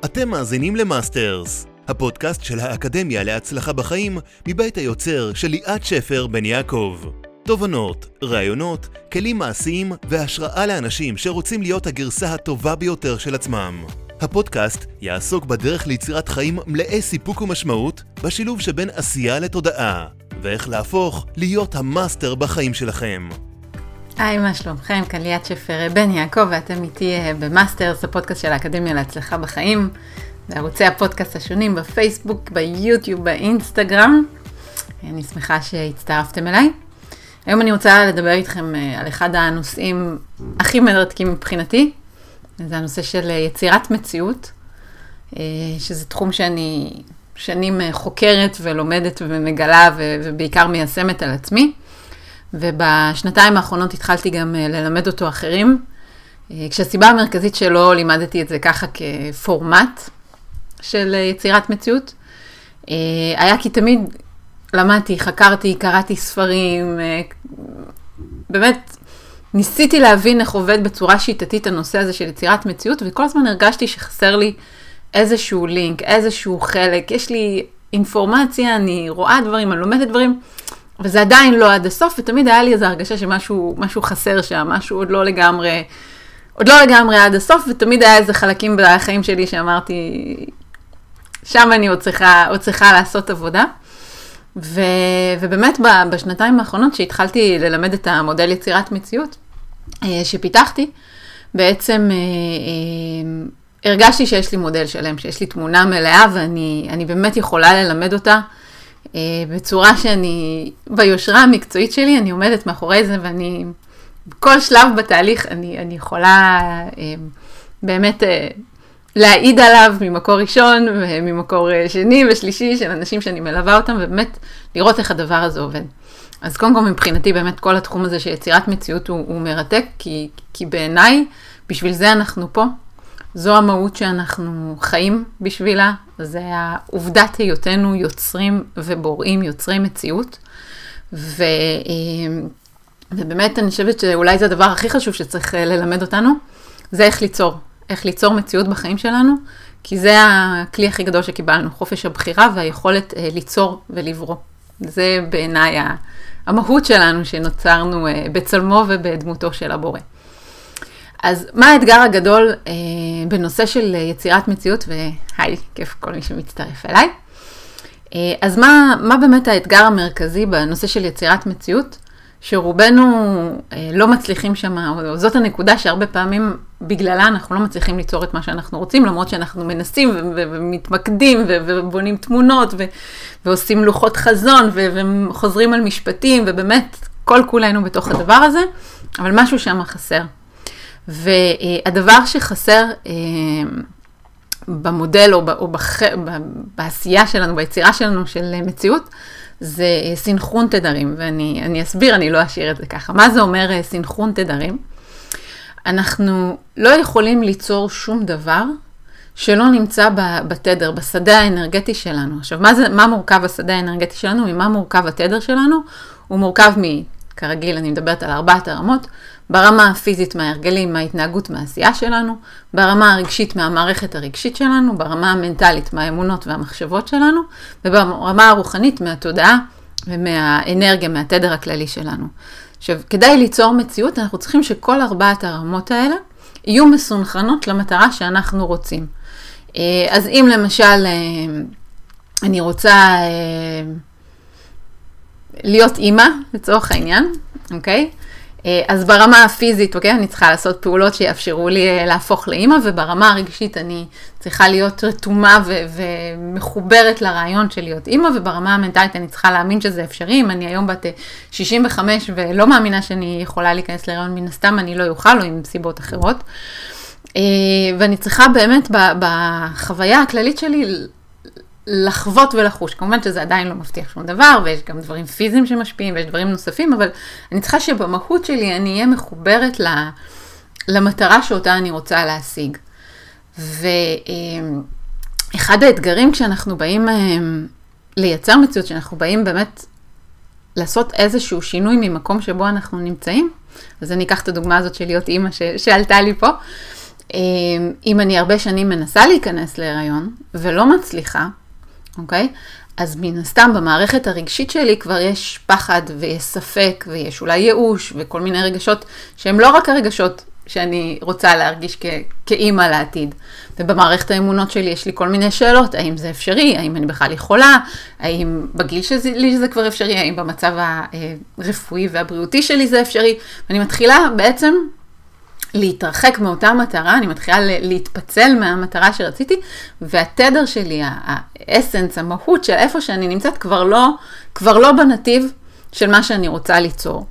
אתם מאזינים למאסטרס, הפודקאסט של האקדמיה להצלחה בחיים מבית היוצר של ליאת שפר בן יעקב. תובנות, רעיונות, כלים מעשיים והשראה לאנשים שרוצים להיות הגרסה הטובה ביותר של עצמם. הפודקאסט יעסוק בדרך ליצירת חיים מלאי סיפוק ומשמעות בשילוב שבין עשייה לתודעה, ואיך להפוך להיות המאסטר בחיים שלכם. היי, מה שלומכם? כאן ליאת שפר בן יעקב, ואתם איתי במאסטרס, הפודקאסט של האקדמיה להצלחה בחיים, בערוצי הפודקאסט השונים בפייסבוק, ביוטיוב, באינסטגרם. אני שמחה שהצטרפתם אליי. היום אני רוצה לדבר איתכם על אחד הנושאים הכי מרתקים מבחינתי, זה הנושא של יצירת מציאות, שזה תחום שאני שנים חוקרת ולומדת ומגלה ובעיקר מיישמת על עצמי. ובשנתיים האחרונות התחלתי גם ללמד אותו אחרים, כשהסיבה המרכזית שלו לימדתי את זה ככה כפורמט של יצירת מציאות, היה כי תמיד למדתי, חקרתי, קראתי ספרים, באמת ניסיתי להבין איך עובד בצורה שיטתית הנושא הזה של יצירת מציאות, וכל הזמן הרגשתי שחסר לי איזשהו לינק, איזשהו חלק, יש לי אינפורמציה, אני רואה דברים, אני לומדת דברים, וזה עדיין לא עד הסוף, ותמיד היה לי איזו הרגשה שמשהו חסר שם, משהו עוד לא לגמרי עד הסוף, ותמיד היה איזה חלקים בחיים שלי שאמרתי, שם אני עוד צריכה לעשות עבודה. ובאמת בשנתיים האחרונות שהתחלתי ללמד את המודל יצירת מציאות שפיתחתי, בעצם הרגשתי שיש לי מודל שלם, שיש לי תמונה מלאה, ואני באמת יכולה ללמד אותה, בצורה שאני, ביושרה המקצועית שלי, אני עומדת מאחורי זה, ואני, בכל שלב בתהליך, אני יכולה באמת להעיד עליו ממקור ראשון, וממקור שני ושלישי של אנשים שאני מלווה אותם, ובאמת לראות איך הדבר הזה עובד. אז קודם כל מבחינתי, באמת כל התחום הזה של יצירת מציאות הוא מרתק, כי בעיניי, בשביל זה אנחנו פה, זו המהות שאנחנו חיים בשבילה, זה העובדת היותנו יוצרים ובוראים, יוצרי מציאות, ובאמת אני חושבת שאולי זה הדבר הכי חשוב שצריך ללמד אותנו, זה איך ליצור מציאות בחיים שלנו, כי זה הכלי הכי גדול שקיבלנו, חופש הבחירה והיכולת ליצור ולברוא. זה בעיניי המהות שלנו שנוצרנו בצלמו ובדמותו של הבורא. אז מה האתגר הגדול בנושא של יצירת מציאות, והי, כיף כל מי שמצטרף אליי. אז מה באמת האתגר המרכזי בנושא של יצירת מציאות, שרובנו לא מצליחים שם, או זאת הנקודה שהרבה פעמים בגללה אנחנו לא מצליחים ליצור את מה שאנחנו רוצים, למרות שאנחנו מנסים ומתמקדים ובונים תמונות ועושים לוחות חזון וחוזרים על משפטים, ובאמת כל כולנו בתוך הדבר הזה, אבל משהו שם חסר. והדבר שחסר במודל או בעשייה שלנו, ביצירה שלנו של מציאות, זה סינכרון תדרים, ואני אסביר, אני לא אשאיר את זה ככה. מה זה אומר סינכרון תדרים? אנחנו לא יכולים ליצור שום דבר שלא נמצא בתדר, בשדה האנרגטי שלנו. עכשיו, מה מורכב השדה האנרגטי שלנו? ממה מורכב התדר שלנו? הוא מורכב כרגיל, אני מדברת על 4 הרמות, ברמה הפיזית מההרגלים, מההתנהגות, מהעשייה שלנו, ברמה הרגשית מהמערכת הרגשית שלנו, ברמה המנטלית מהאמונות והמחשבות שלנו, וברמה הרוחנית מהתודעה ומהאנרגיה, מהתדר הכללי שלנו. עכשיו, כדי ליצור מציאות, אנחנו צריכים שכל 4 הרמות האלה יהיו מסונכרנות למטרה שאנחנו רוצים. אז אם למשל אני רוצה להיות אימא, לצורך העניין, אוקיי? אז ברמה הפיזית, אוקיי, אני צריכה לעשות פעולות שיאפשרו לי להפוך לאמא, וברמה הרגשית אני צריכה להיות רתומה ומחוברת לרעיון של להיות אמא, וברמה המנטלית אני צריכה להאמין שזה אפשרי. אם אני היום בת 65 ולא מאמינה שאני יכולה להיכנס להיריון, מן הסתם אני לא יוכל, או עם סיבות אחרות. ואני צריכה באמת בחוויה הכללית שלי לחוות ולחוש. כמובן שזה עדיין לא מבטיח שום דבר, ויש גם דברים פיזיים שמשפיעים, ויש דברים נוספים, אבל אני צריכה שבמהות שלי אני אהיה מחוברת למטרה שאותה אני רוצה להשיג. ואחד האתגרים כשאנחנו באים לייצר מציאות, שאנחנו באים באמת לעשות איזשהו שינוי ממקום שבו אנחנו נמצאים, אז אני אקח את הדוגמה הזאת של להיות אימא שעלתה לי פה, אם אני הרבה שנים מנסה להיכנס להיריון ולא מצליחה, אוקיי? אז מן הסתם במערכת הרגשית שלי כבר יש פחד ויש ספק ויש אולי ייאוש וכל מיני רגשות שהם לא רק הרגשות שאני רוצה להרגיש כאימא לעתיד. ובמערכת האמונות שלי יש לי כל מיני שאלות, האם זה אפשרי, האם אני בכלל יכולה, האם בגיל שלי זה כבר אפשרי, האם במצב הרפואי והבריאותי שלי זה אפשרי. ואני מתחילה בעצם להתרחק מאותה מטרה, אני מתחילה להתפצל מהמטרה שרציתי, והתדר שלי, האסנס, המהות של איפה שאני נמצאת, כבר לא בנתיב של מה שאני רוצה ליצור.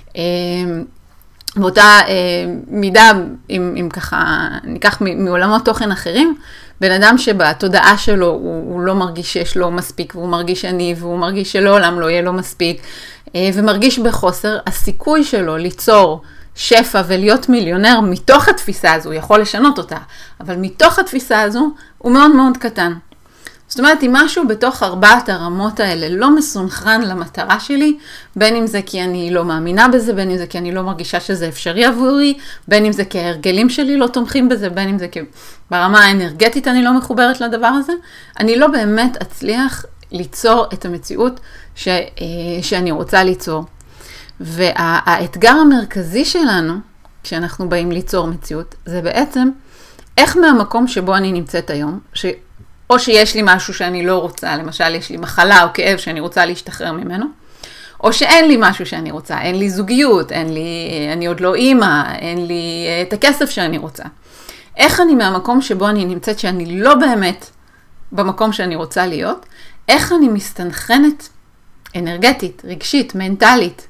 באותה מידה, אם ככה ניקח מעולמות תוכן אחרים, בן אדם שבתודעה שלו הוא לא מרגיש שיש לו מספיק, והוא מרגיש עני, והוא מרגיש שלעולם לא יהיה לו מספיק, ומרגיש בחוסר, הסיכוי שלו ליצור שפע ולהיות מיליונר מתוך התפיסה הזו, הוא יכול לשנות אותה, אבל מתוך התפיסה הזו הוא מאוד מאוד קטן. זאת אומרת, אם משהו בתוך 4 הרמות האלה לא מסונכרן למטרה שלי, בין אם זה כי אני לא מאמינה בזה, בין אם זה כי אני לא מרגישה שזה אפשרי עבורי, בין אם זה כי ההרגלים שלי לא תומכים בזה, בין אם זה כי ברמה האנרגטית אני לא מחוברת לדבר הזה, אני לא באמת אצליח ליצור את המציאות שאני רוצה ליצור. והאתגר המרכזי שלנו, כשאנחנו באים ליצור מציאות, זה בעצם איך מהמקום שבו אני נמצאת היום, או שיש לי משהו שאני לא רוצה, למשל יש לי מחלה או כאב שאני רוצה להשתחרר ממנו, או שאין לי משהו שאני רוצה, אין לי זוגיות, אני עוד לא אימא, אין לי את הכסף שאני רוצה. איך אני מהמקום שבו אני נמצאת שאני לא באמת במקום שאני רוצה להיות, איך אני מסתנכרנת אנרגטית, רגשית, מנטלית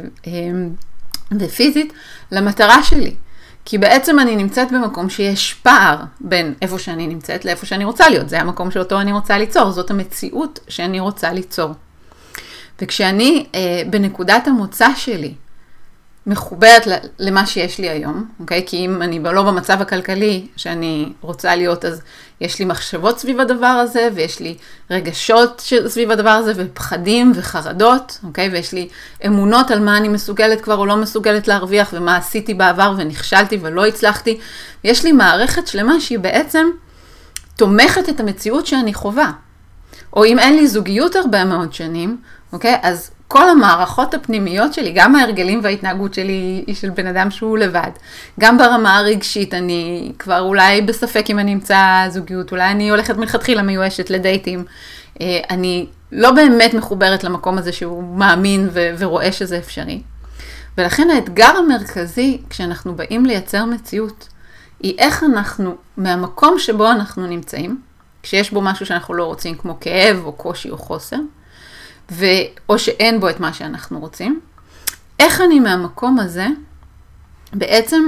ופיזית למטרה שלי. כי בעצם אני נמצאת במקום שיש פער בין איפה שאני נמצאת לאיפה שאני רוצה להיות. זה המקום שאותו אני רוצה ליצור. זאת המציאות שאני רוצה ליצור. וכשאני בנקודת המוצא שלי מחוברת למה שיש לי היום, אוקיי? כי אם אני לא במצב הכלכלי שאני רוצה להיות, אז יש לי מחשבות סביב הדבר הזה, ויש לי רגשות סביב הדבר הזה, ופחדים וחרדות, אוקיי? ויש לי אמונות על מה אני מסוגלת כבר או לא מסוגלת להרוויח, ומה עשיתי בעבר ונכשלתי ולא הצלחתי. יש לי מערכת שלמה שהיא בעצם תומכת את המציאות שאני חווה. או אם אין לי זוגיות הרבה מאוד שנים, אוקיי? אז כל המערכות הפנימיות שלי, גם ההרגלים וההתנהגות שלי היא של בן אדם שהוא לבד. גם ברמה הרגשית, אני כבר אולי בספק אם אני אמצא זוגיות, אולי אני הולכת מלכתחילה מיואשת לדייטים. אני לא באמת מחוברת למקום הזה שהוא מאמין ורואה שזה אפשרי. ולכן האתגר המרכזי, כשאנחנו באים לייצר מציאות, היא איך אנחנו, מהמקום שבו אנחנו נמצאים, כשיש בו משהו שאנחנו לא רוצים, כמו כאב או קושי או חוסר, או שאין בו את מה שאנחנו רוצים, איך אני מהמקום הזה בעצם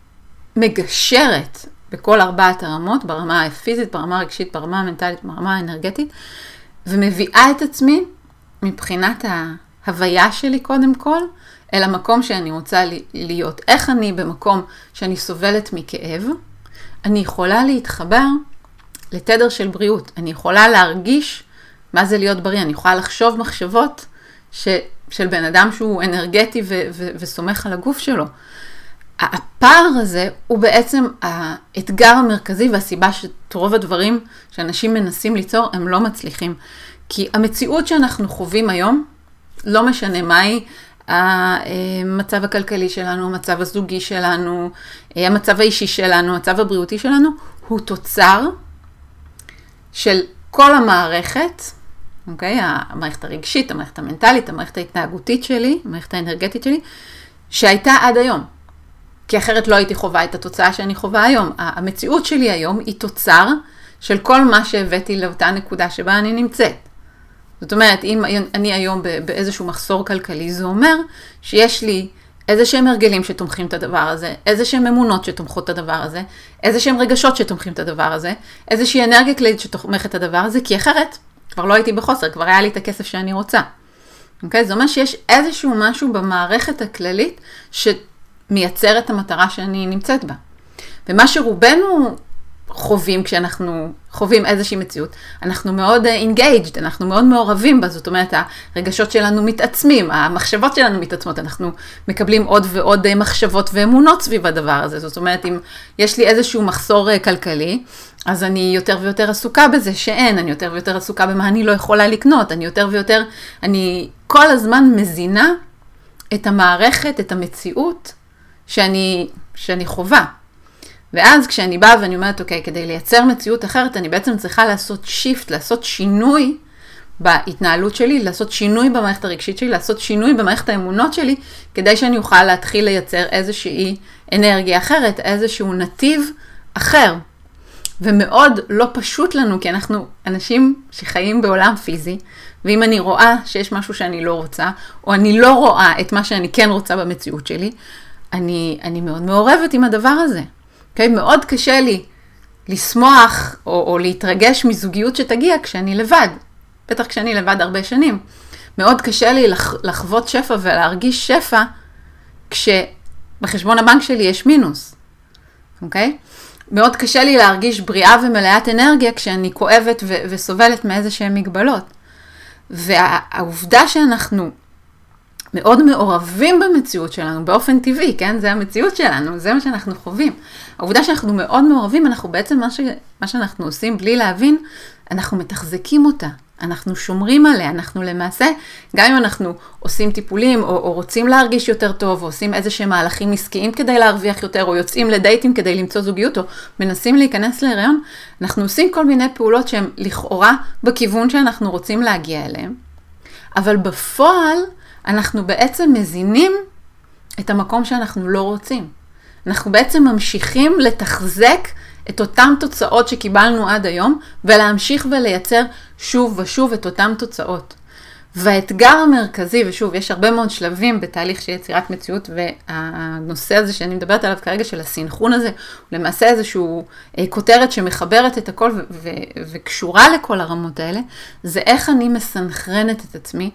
מגשרת בכל 4 הרמות, ברמה הפיזית, ברמה הרגשית, ברמה המנטלית, ברמה האנרגטית, ומביאה את עצמי מבחינת ההוויה שלי קודם כל, אל המקום שאני רוצה להיות. איך אני במקום שאני סובלת מכאב, אני יכולה להתחבר לתדר של בריאות, אני יכולה להרגיש מה זה להיות בריא? אני יכולה לחשוב מחשבות של בן אדם שהוא אנרגטי וסומך על הגוף שלו. הפער הזה הוא בעצם האתגר המרכזי והסיבה שרוב הדברים שאנשים מנסים ליצור הם לא מצליחים. כי המציאות שאנחנו חווים היום, לא משנה מהי, המצב הכלכלי שלנו, המצב הזוגי שלנו, המצב האישי שלנו, המצב הבריאותי שלנו, הוא תוצר של כל המערכת, אוקיי? המערכת הרגשית, המערכת המנטלית, המערכת ההתנהגותית שלי, המערכת האנרגטית שלי, שהייתה עד היום. כי אחרת לא הייתי חווה את התוצאה שאני חווה היום. המציאות שלי היום היא תוצר של כל מה שהבאתי לאותה נקודה שבה אני נמצאת. זאת אומרת, אם אני היום באיזשהו מחסור כלכלי, זה אומר שיש לי איזה שהם הרגלים שתומכים את הדבר הזה, איזה שהם אמונות שתומכות את הדבר הזה, איזה שהם רגשות שתומכים את הדבר הזה, איזושהי אנרגיה כללית שתומכת את הדבר הזה, כי אחרת כבר לא הייתי בחוסר, כבר היה לי את הכסף שאני רוצה. אוקיי? זאת אומרת שיש איזשהו משהו במערכת הכללית שמייצר את המטרה שאני נמצאת בה. ומה שרובנו חווים כשאנחנו חווים איזושהי מציאות. אנחנו מאוד engaged, אנחנו מאוד מעורבים בה, זאת אומרת, הרגשות שלנו מתעצמים, המחשבות שלנו מתעצמות, אנחנו מקבלים עוד ועוד מחשבות ואמונות סביב הדבר הזה. זאת אומרת, אם יש לי איזשהו מחסור כלכלי, אז אני יותר ויותר עסוקה בזה שאין, אני יותר ויותר עסוקה במה אני לא יכולה לקנות, אני כל הזמן מזינה את המערכת, את המציאות שאני חווה. ואז כשאני באה ואני אומרת, אוקיי, כדי לייצר מציאות אחרת, אני בעצם צריכה לעשות שיפט, לעשות שינוי בהתנהלות שלי, לעשות שינוי במערכת הרגשית שלי, לעשות שינוי במערכת האמונות שלי, כדי שאני אוכל להתחיל לייצר איזושהי אנרגיה אחרת, איזשהו נתיב אחר. ומאוד לא פשוט לנו, כי אנחנו אנשים שחיים בעולם פיזי, ואם אני רואה שיש משהו שאני לא רוצה, או אני לא רואה את מה שאני כן רוצה במציאות שלי, אני מאוד מעורבת עם הדבר הזה. Okay, מאוד קשה לי לשמוח או להתרגש מזוגיות שתגיע כשאני לבד. בטח כשאני לבד הרבה שנים. מאוד קשה לי לחוות שפע ולהרגיש שפע כשבחשבון הבנק שלי יש מינוס. אוקיי? מאוד קשה לי להרגיש בריאה ומלאת אנרגיה כשאני כואבת וסובלת מאיזשהם מגבלות. והעובדה שאנחנו מאוד מעורבים במציאות שלנו, באופן טבעי, כן? זה המציאות שלנו, זה מה שאנחנו חווים. העובדה שאנחנו מאוד מעורבים, אנחנו בעצם מה שאנחנו עושים בלי להבין, אנחנו מתחזקים אותה, אנחנו שומרים עליה, אנחנו למעשה, גם אם אנחנו עושים טיפולים, או רוצים להרגיש יותר טוב, או עושים איזשהם מהלכים עסקיים כדי להרוויח יותר, או יוצאים לדייטים כדי למצוא זוגיות, או מנסים להיכנס להיריון, אנחנו עושים כל מיני פעולות שהן לכאורה בכיוון שאנחנו רוצים להגיע אליהם, אבל בפועל, אנחנו בעצם מזינים את המקום שאנחנו לא רוצים. אנחנו בעצם ממשיכים לתחזק את אותם תוצאות שקיבלנו עד היום, ולהמשיך ולייצר שוב ושוב את אותם תוצאות. והאתגר המרכזי, ושוב, יש הרבה מאוד שלבים בתהליך של יצירת מציאות, והנושא הזה שאני מדברת עליו כרגע של הסינכרון הזה, הוא למעשה איזשהו כותרת שמחברת את הכל וקשורה לכל הרמות האלה, זה איך אני מסנכרנת את עצמי,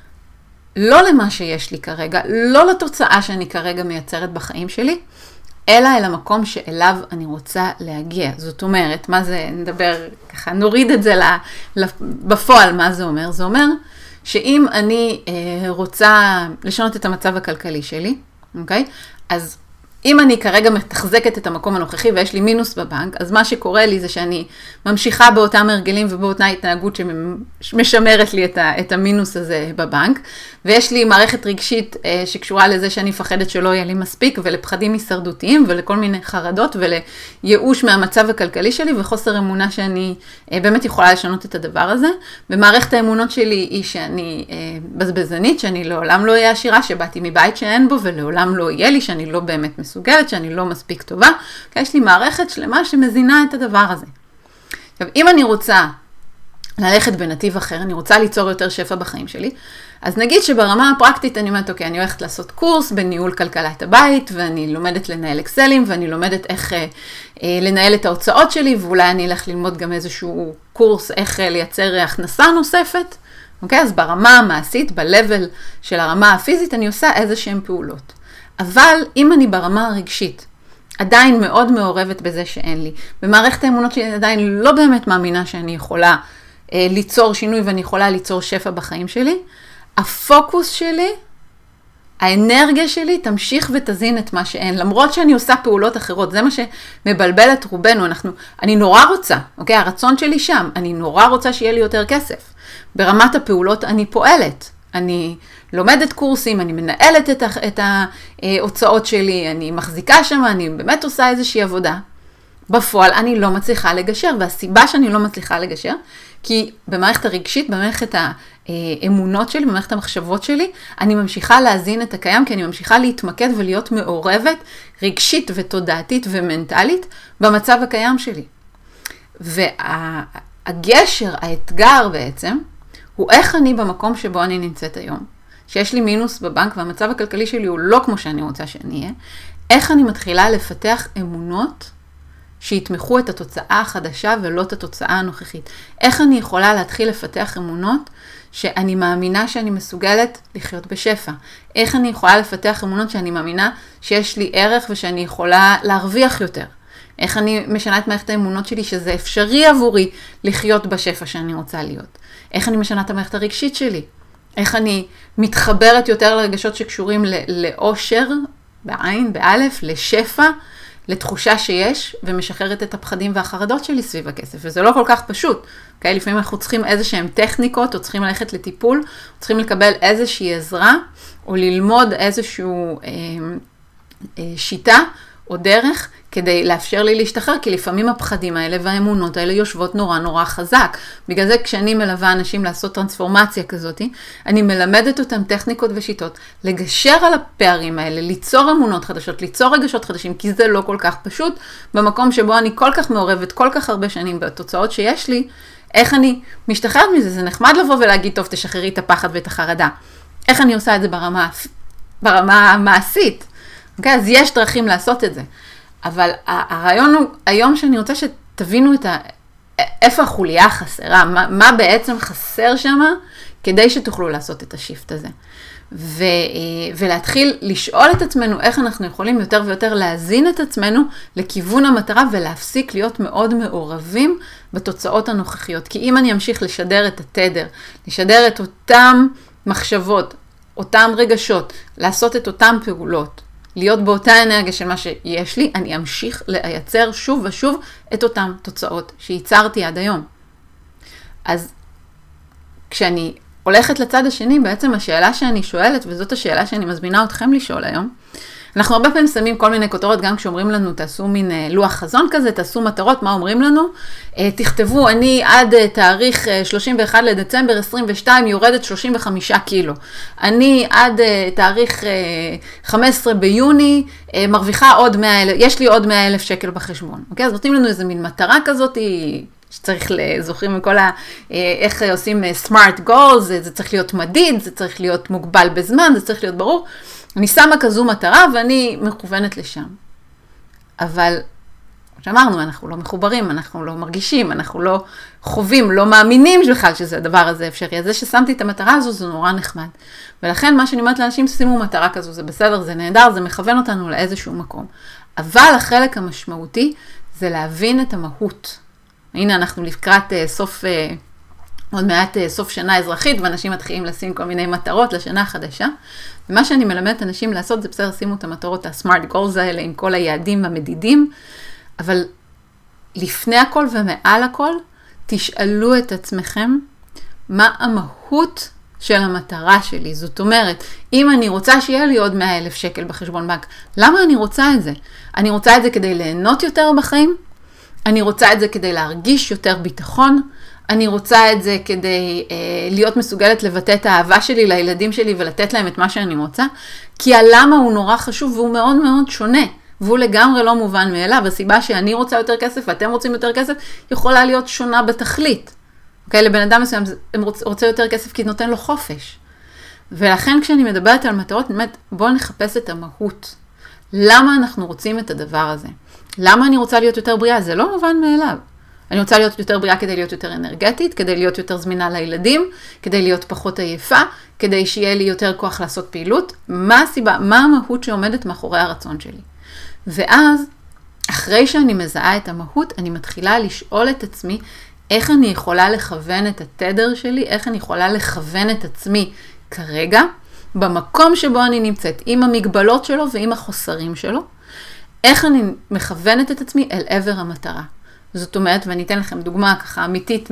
לא למה שיש לי כרגע, לא לתוצאה שאני כרגע מייצרת בחיים שלי, אלא אל המקום שאליו אני רוצה להגיע. זאת אומרת, מה זה, נדבר ככה, נוריד את זה בפועל, מה זה אומר? זה אומר שאם אני רוצה לשנות את המצב הכלכלי שלי, אוקיי? אז אם אני כרגע מתחזקת את המקום הנוכחי ויש לי מינוס בבנק, אז מה שקורה לי זה שאני ממשיכה באותם הרגלים ובאותה התנהגות שמשמרת לי את המינוס הזה בבנק, ויש לי מערכת רגשית שקשורה לזה שאני מפחדת שלא יהיה לי מספיק, ולפחדים הישרדותיים ולכל מיני חרדות ולייאוש מהמצב הכלכלי שלי וחוסר אמונה שאני באמת יכולה לשנות את הדבר הזה. ומערכת האמונות שלי היא שאני בזבזנית, שאני לעולם לא אהיה עשירה, שבאתי מבית שאין בו ולעולם לא יהיה לי, שאני לא באמת מסוגלת, שאני לא מספיק טובה. יש לי מערכת שלמה שמזינה את הדבר הזה. עכשיו, אם אני רוצה ללכת בנתיב אחר, אני רוצה ליצור יותר שפע בחיים שלי, אז נגיד שברמה הפרקטית אני אומרת, אוקיי, אני הולכת לעשות קורס בניהול כלכלת הבית, ואני לומדת לנהל אקסלים, ואני לומדת איך לנהל את ההוצאות שלי, ואולי אני אלך ללמוד גם איזשהו קורס איך לייצר הכנסה נוספת. אוקיי, אז ברמה המעשית, בלבל של הרמה הפיזית, אני עושה איזשהם פעולות. אבל אם אני ברמה הרגשית, עדיין מאוד מעורבת בזה שאין לי, במערכת האמונות שלי עדיין לא באמת מאמינה שאני יכולה ליצור שינוי ואני יכולה ליצור שפע בחיים שלי, הפוקוס שלי, האנרגיה שלי תמשיך ותזין את מה שאין, למרות שאני עושה פעולות אחרות, זה מה שמבלבל את רובנו, אני נורא רוצה, אוקיי? הרצון שלי שם, אני נורא רוצה שיהיה לי יותר כסף. ברמת הפעולות אני פועלת, אני לומדת קורסים, אני מנהלת את ההוצאות שלי, אני מחזיקה שם, אני באמת עושה איזושהי עבודה. בפועל אני לא מצליחה לגשר, והסיבה שאני לא מצליחה לגשר, כי במערכת הרגשית, במערכת האמונות שלי, במערכת המחשבות שלי, אני ממשיכה להזין את הקיים, כי אני ממשיכה להתמקד ולהיות מעורבת רגשית ותודעתית ומנטלית במצב הקיים שלי. והגשר, האתגר בעצם, הוא איך אני במקום שבו אני נמצאת היום, שיש לי מינוס בבנק והמצב הכלכלי שלי הוא לא כמו שאני רוצה שאני אהיה, איך אני מתחילה לפתח אמונות שיתמכו את התוצאה החדשה ולא את התוצאה הנוכחית. איך אני יכולה להתחיל לפתח אמונות שאני מאמינה שאני מסוגלת לחיות בשפע. איך אני יכולה לפתח אמונות שאני מאמינה שיש לי ערך ושאני יכולה להרוויח יותר. איך אני משנה את מערכת האמונות שלי שזה אפשרי עבורי לחיות בשפע שאני רוצה להיות. איך אני משנה את המערכת הרגשית שלי. איך אני מתחברת יותר לרגשות שקשורים לאושר, בעין, באלף, לשפע, לתחושה שיש, ומשחררת את הפחדים והחרדות שלי סביב הכסף. וזה לא כל כך פשוט. Okay? לפעמים אנחנו צריכים איזשהם טכניקות, או צריכים ללכת לטיפול, או צריכים לקבל איזושהי עזרה, או ללמוד איזשהו שיטה או דרך, כדי לאפשר לי להשתחרר, כי לפעמים הפחדים האלה והאמונות האלה יושבות נורא נורא חזק. בגלל זה כשאני מלווה אנשים לעשות טרנספורמציה כזאת, אני מלמדת אותם טכניקות ושיטות, לגשר על הפערים האלה, ליצור אמונות חדשות, ליצור רגשות חדשים, כי זה לא כל כך פשוט, במקום שבו אני כל כך מעורבת, כל כך הרבה שנים בתוצאות שיש לי, איך אני משתחררת מזה? זה נחמד לבוא ולהגיד, טוב, תשחררי את הפחד ואת החרדה. איך אני עושה את זה ברמה המעשית? Okay, אז יש דרכים לעשות את זה. אבל הרעיון הוא, היום שאני רוצה שתבינו איפה החוליה חסרה, מה בעצם חסר שם, כדי שתוכלו לעשות את השיפט הזה. ולהתחיל לשאול את עצמנו איך אנחנו יכולים יותר ויותר להזין את עצמנו לכיוון המטרה, ולהפסיק להיות מאוד מעורבים בתוצאות הנוכחיות. כי אם אני אמשיך לשדר את התדר, לשדר את אותם מחשבות, אותם רגשות, לעשות את אותם פעולות, להיות באותה אנרגיה של מה שיש לי, אני אמשיך לייצר שוב ושוב את אותם תוצאות שייצרתי עד היום. אז כשאני הולכת לצד השני, בעצם השאלה שאני שואלת, וזאת השאלה שאני מזמינה אתכם לשאול היום, אנחנו הרבה פעמים שמים כל מיני כותרות, גם כשאומרים לנו, תעשו מין לוח חזון כזה, תעשו מטרות, מה אומרים לנו? תכתבו, אני עד תאריך 31 לדצמבר 22 יורדת 35 קילו. אני עד תאריך 15 ביוני מרוויחה עוד 100,000, יש לי עוד 100,000 שקל בחשבון. אוקיי? אז נותנים לנו איזו מין מטרה כזאת, שצריך, זוכרים מכל איך עושים smart goals, זה צריך להיות מדיד, זה צריך להיות מוגבל בזמן, זה צריך להיות ברור. אני שמה כזו מטרה ואני מכוונת לשם. אבל, כמו שאמרנו, אנחנו לא מחוברים, אנחנו לא מרגישים, אנחנו לא חווים, לא מאמינים בכלל שזה הדבר הזה אפשרי. אז זה ששמתי את המטרה הזו, זה נורא נחמד. ולכן מה שאני אומרת לאנשים, שימו מטרה כזו, זה בסדר, זה נהדר, זה מכוון אותנו לאיזשהו מקום. אבל החלק המשמעותי זה להבין את המהות. הנה אנחנו לקראת עוד מעט סוף שנה אזרחית, ואנשים מתחילים לשים כל מיני מטרות לשנה החדשה. ומה שאני מלמדת אנשים לעשות, זה בסדר, שימו את המטרות, ה-smart goals האלה, עם כל היעדים המדידים, אבל לפני הכל ומעל הכל, תשאלו את עצמכם, מה המהות של המטרה שלי? זאת אומרת, אם אני רוצה שיהיה לי עוד 100,000 שקל בחשבון בנק, למה אני רוצה את זה? אני רוצה את זה כדי ליהנות יותר בחיים? אני רוצה את זה כדי להרגיש יותר ביטחון? אני רוצה את זה כדי להיות מסוגלת לבטא את האהבה שלי לילדים שלי ולתת להם את מה שאני רוצה, כי הלמה הוא נורא חשוב והוא מאוד מאוד שונה, והוא לגמרי לא מובן מאליו. הסיבה שאני רוצה יותר כסף ואתם רוצים יותר כסף, יכולה להיות שונה בתכלית. אוקיי? לבן אדם מסוים, הם רוצה יותר כסף כי נותן לו חופש. ולכן כשאני מדברת על מטרות, באמת, בואו נחפש את המהות. למה אנחנו רוצים את הדבר הזה? למה אני רוצה להיות יותר בריאה? זה לא מובן מאליו. אני רוצה להיות יותר בריאה כדי להיות יותר אנרגטית, כדי להיות יותר זמינה לילדים, כדי להיות פחות עייפה, כדי שיהיה לי יותר כוח לעשות פעילות. מה הסיבה? מה המהות שעומדת מאחורי הרצון שלי? ואז, אחרי שאני מזהה את המהות, אני מתחילה לשאול את עצמי, איך אני יכולה לכוון את התדר שלי, איך אני יכולה לכוון את עצמי כרגע, במקום שבו אני נמצאת, עם המגבלות שלו ועם החוסרים שלו, איך אני מכוונת את עצמי אל עבר המטרה. זאת אומרת, ואני אתן לכם דוגמה ככה אמיתית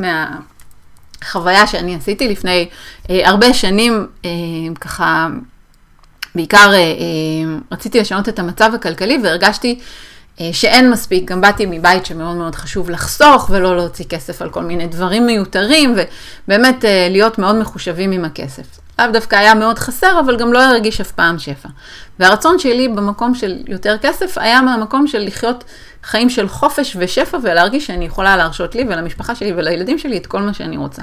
מהחוויה שאני עשיתי לפני הרבה שנים, ככה בעיקר רציתי לשנות את המצב הכלכלי והרגשתי שאין מספיק, גם באתי מבית שמאוד מאוד חשוב לחסוך ולא להוציא כסף על כל מיני דברים מיותרים ובאמת להיות מאוד מחושבים עם הכסף. לאו דווקא היה מאוד חסר, אבל גם לא הרגיש אף פעם שפע. והרצון שלי במקום של יותר כסף היה מהמקום של לחיות חיים של חופש ושפע, ולהרגיש שאני יכולה להרשות לי ולמשפחה שלי ולילדים שלי את כל מה שאני רוצה.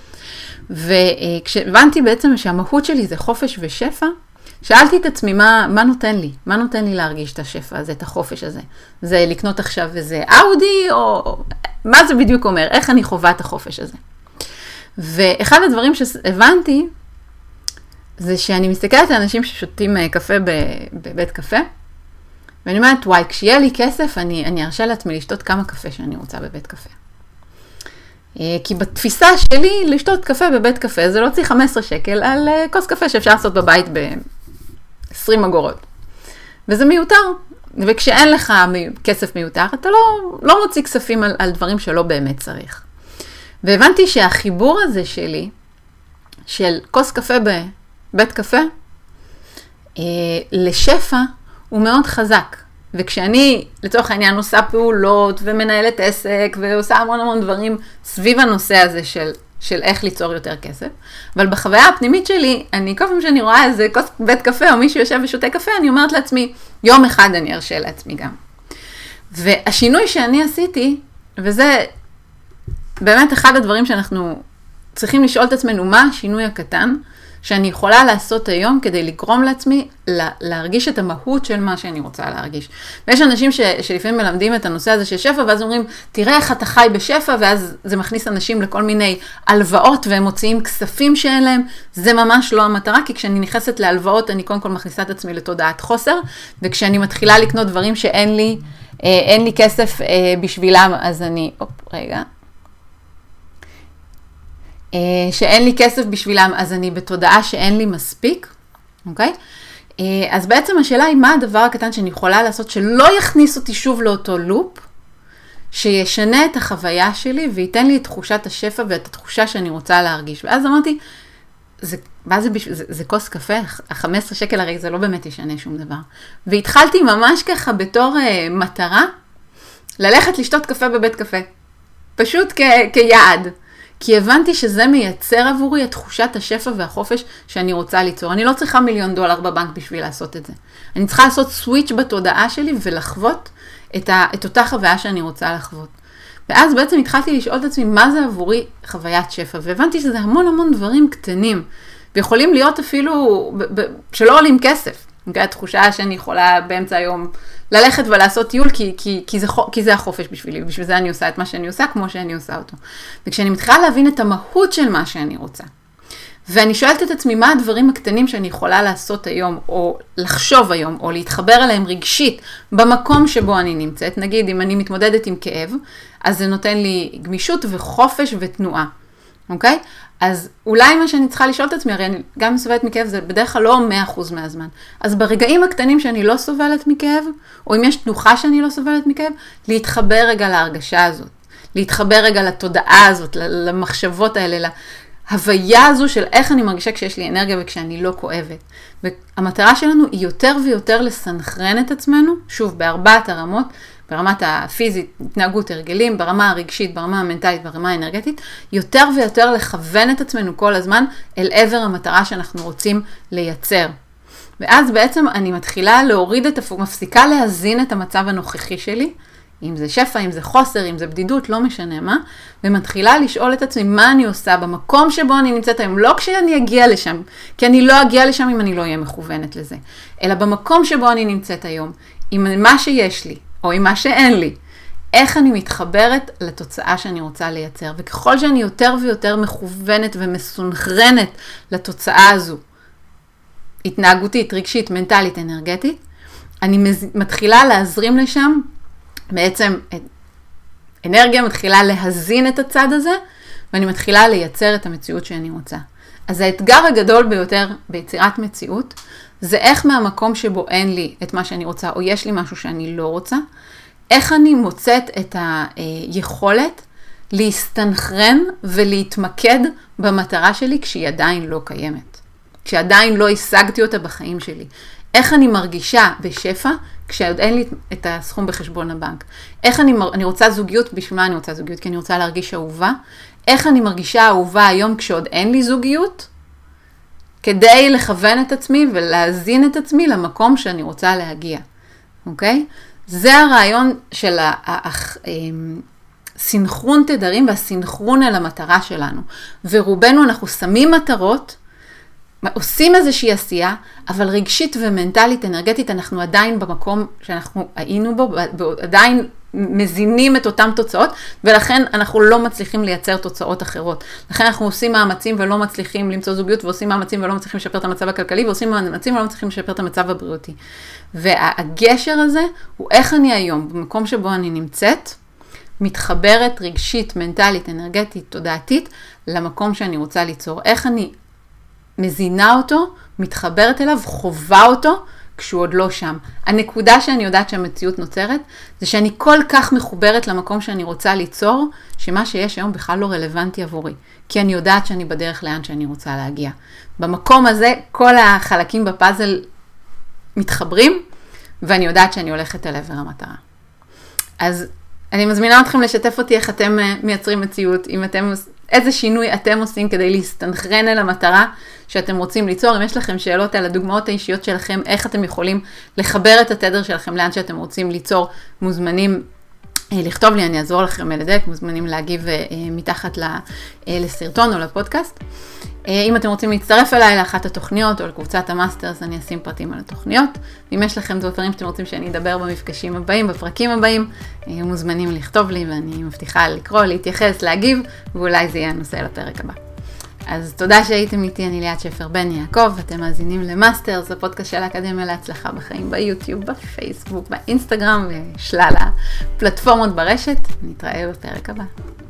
וכשהבנתי בעצם שהמהות שלי זה חופש ושפע, שאלתי את עצמי מה נותן לי? מה נותן לי להרגיש את השפע הזה, את החופש הזה? זה לקנות עכשיו איזה אאודי, או מה זה בדיוק אומר? איך אני חווה את החופש הזה? ואחד הדברים שהבנתי, זה שאני מסתכלת על אנשים ששותים קפה בבית קפה, ואני אומרת, וואי, כשיהיה לי כסף, אני ארשה לעצמי לשתות כמה קפה שאני רוצה בבית קפה. כי בתפיסה שלי, לשתות קפה בבית קפה, זה להוציא 15 שקל על כוס קפה שאפשר לעשות בבית ב-20 אגורות. וזה מיותר. וכשאין לך כסף מיותר, אתה לא מוציא כספים על דברים שלא באמת צריך. והבנתי שהחיבור הזה שלי, של כוס קפה בבית קפה, לשפע, הוא מאוד חזק. וכשאני, לצורך העניין, עושה פעולות ומנהלת עסק ועושה המון דברים סביב הנושא הזה של איך ליצור יותר כסף, אבל בחוויה הפנימית שלי, כל פעם שאני רואה איזה כוס בית קפה או מישהו יושב ושותה קפה, אני אומרת לעצמי, יום אחד אני ארשה לעצמי גם. והשינוי שאני עשיתי, וזה באמת אחד הדברים שאנחנו צריכים לשאול את עצמנו, מה השינוי הקטן שאני יכולה לעשות היום כדי לגרום לעצמי להרגיש את המהות של מה שאני רוצה להרגיש. ויש אנשים שלפעמים מלמדים את הנושא הזה של שפע, ואז אומרים, תראה איך אתה חי בשפע, ואז זה מכניס אנשים לכל מיני הלוואות, והם מוציאים כספים שאין להם. זה ממש לא המטרה, כי כשאני נכנסת להלוואות, אני קודם כל מכניסה את עצמי לתודעת חוסר, וכשאני מתחילה לקנות דברים שאין לי כסף בשבילם, אז שאין לי כסף בשבילם, אז אני בתודעה שאין לי מספיק, אוקיי? אז בעצם השאלה היא מה הדבר הקטן שאני יכולה לעשות שלא יכניס אותי שוב לאותו לופ, שישנה את החוויה שלי וייתן לי את תחושת השפע ואת התחושה שאני רוצה להרגיש. ואז אמרתי, זה כוס קפה, 15 שקל הרי זה לא באמת ישנה שום דבר. והתחלתי ממש ככה בתור מטרה, ללכת לשתות קפה בבית קפה. פשוט כיעד. כי הבנתי שזה מייצר עבורי את תחושת השפע והחופש שאני רוצה ליצור. אני לא צריכה $1,000,000 בבנק בשביל לעשות את זה. אני צריכה לעשות סוויץ' בתודעה שלי ולחוות את אותה חוויה שאני רוצה לחוות. ואז בעצם התחלתי לשאול את עצמי מה זה עבורי חוויית שפע. והבנתי שזה המון דברים קטנים. ויכולים להיות אפילו שלא עולים כסף. התחושה שאני יכולה באמצע היום ללכת ולעשות טיול, כי זה החופש בשבילי, ובשביל זה אני עושה את מה שאני עושה, כמו שאני עושה אותו. וכשאני מתחילה להבין את המהות של מה שאני רוצה, ואני שואלת את עצמי מה הדברים הקטנים שאני יכולה לעשות היום, או לחשוב היום, או להתחבר אליהם רגשית, במקום שבו אני נמצאת, נגיד אם אני מתמודדת עם כאב, אז זה נותן לי גמישות וחופש ותנועה, אוקיי? אז אולי מה שאני צריכה לשאול את עצמי, הרי אני גם סובלת מכאב, זה בדרך כלל לא 100% מהזמן. אז ברגעים הקטנים שאני לא סובלת מכאב, או אם יש תנוחה שאני לא סובלת מכאב, להתחבר רגע להרגשה הזאת. להתחבר רגע לתודעה הזאת, למחשבות האלה, להוויה הזו של איך אני מרגישה כשיש לי אנרגיה וכשאני לא כואבת. והמטרה שלנו היא יותר ויותר לסנכרן את עצמנו, שוב, בארבעת הרמות, ברמת הפיזית, התנהגות, הרגלים, ברמה הרגשית, ברמה המנטלית, ברמה האנרגטית, יותר ויותר לכוון את עצמנו כל הזמן אל עבר המטרה שאנחנו רוצים לייצר. ואז בעצם אני מתחילה להוריד מפסיקה להזין את המצב הנוכחי שלי, אם זה שפע, אם זה חוסר, אם זה בדידות, לא משנה מה, ומתחילה לשאול את עצמי מה אני עושה במקום שבו אני נמצאת היום, לא כשאני אגיע לשם, כי אני לא אגיע לשם אם אני לא אהיה מכוונת לזה, אלא במקום שבו אני נמצאת היום, עם מה שיש לי, או עם מה שאין לי, איך אני מתחברת לתוצאה שאני רוצה לייצר. וככל שאני יותר ויותר מכוונת ומסונכרנת לתוצאה הזו, התנהגותית, רגשית, מנטלית, אנרגטית, אני מתחילה להזרים לשם, בעצם אנרגיה מתחילה להזין את הצד הזה, ואני מתחילה לייצר את המציאות שאני רוצה. אז האתגר הגדול ביותר ביצירת מציאות, זה איך מהמקום שבו אין לי את מה שאני רוצה, או יש לי משהו שאני לא רוצה, איך אני מוצאת את היכולת להסתנכרן ולהתמקד במטרה שלי כשהיא עדיין לא קיימת. כשעדיין לא השגתי אותה בחיים שלי. איך אני מרגישה בשפע כשעוד אין לי את הסכום בחשבון הבנק. איך אני רוצה זוגיות, בשביל מה אני רוצה זוגיות? כי אני רוצה להרגיש אהובה. איך אני מרגישה אהובה היום כשעוד אין לי זוגיות? כדי לכוון את עצמי ולהזין את עצמי למקום שאני רוצה להגיע. אוקיי? זה הרעיון של הסינכרון תדרים והסינכרון אל המטרה שלנו. ורובנו אנחנו שמים מטרות, עושים איזושהי עשייה, אבל רגשית ומנטלית, אנרגטית, אנחנו עדיין במקום שאנחנו היינו בו, עדיין מזינים את אותם תוצאות, ולכן אנחנו לא מצליחים לייצר תוצאות אחרות. לכן אנחנו עושים מאמצים ולא מצליחים למצוא זוגיות, ועושים מאמצים ולא מצליחים לשפר את המצב הכלכלי, ועושים מאמצים ולא מצליחים לשפר את המצב הבריאותי. והגשר הזה הוא איך אני היום, במקום שבו אני נמצאת, מתחברת רגשית, מנטלית, אנרגטית, תודעתית, למקום שאני רוצה ליצור. איך אני מזינה אותו, מתחברת אליו, חובה אותו, כשהוא עוד לא שם. הנקודה שאני יודעת שהמציאות נוצרת, זה שאני כל כך מחוברת למקום שאני רוצה ליצור, שמה שיש היום בכלל לא רלוונטי עבורי. כי אני יודעת שאני בדרך לאן שאני רוצה להגיע. במקום הזה, כל החלקים בפאזל מתחברים, ואני יודעת שאני הולכת אל עבר המטרה. אז אני מזמינה אתכם לשתף אותי איך אתם מייצרים מציאות, איזה שינוי אתם עושים כדי להסתנכרן אל המטרה שאתם רוצים ליצור. אם יש לכם שאלות על הדוגמאות האישיות שלכם, איך אתם יכולים לחבר את התדר שלכם לאן שאתם רוצים ליצור, מוזמנים לכתוב לי, אני אעזור לכם לדייק, מוזמנים להגיב מתחת לסרטון או לפודקאסט. אם אתם רוצים להצטרף אליי לאחת התוכניות או לקבוצת המאסטרס, אני אשים פרטים על התוכניות. ואם יש לכם דברים שאתם רוצים שאני אדבר במפגשים הבאים, בפרקים הבאים, מוזמנים לכתוב לי, ואני מבטיחה לקרוא, להתייחס, להגיב, ואולי זה יהיה הנושא לפרק הבא. אז תודה שהייתם איתי, אני ליאת שפר בן יעקב, אתם מאזינים למאסטרס, הפודקאסט של האקדמיה להצלחה בחיים, ביוטיוב, בפייסבוק, באינסטגרם ושלל הפלטפורמות ברשת. נתראה בפרק הבא.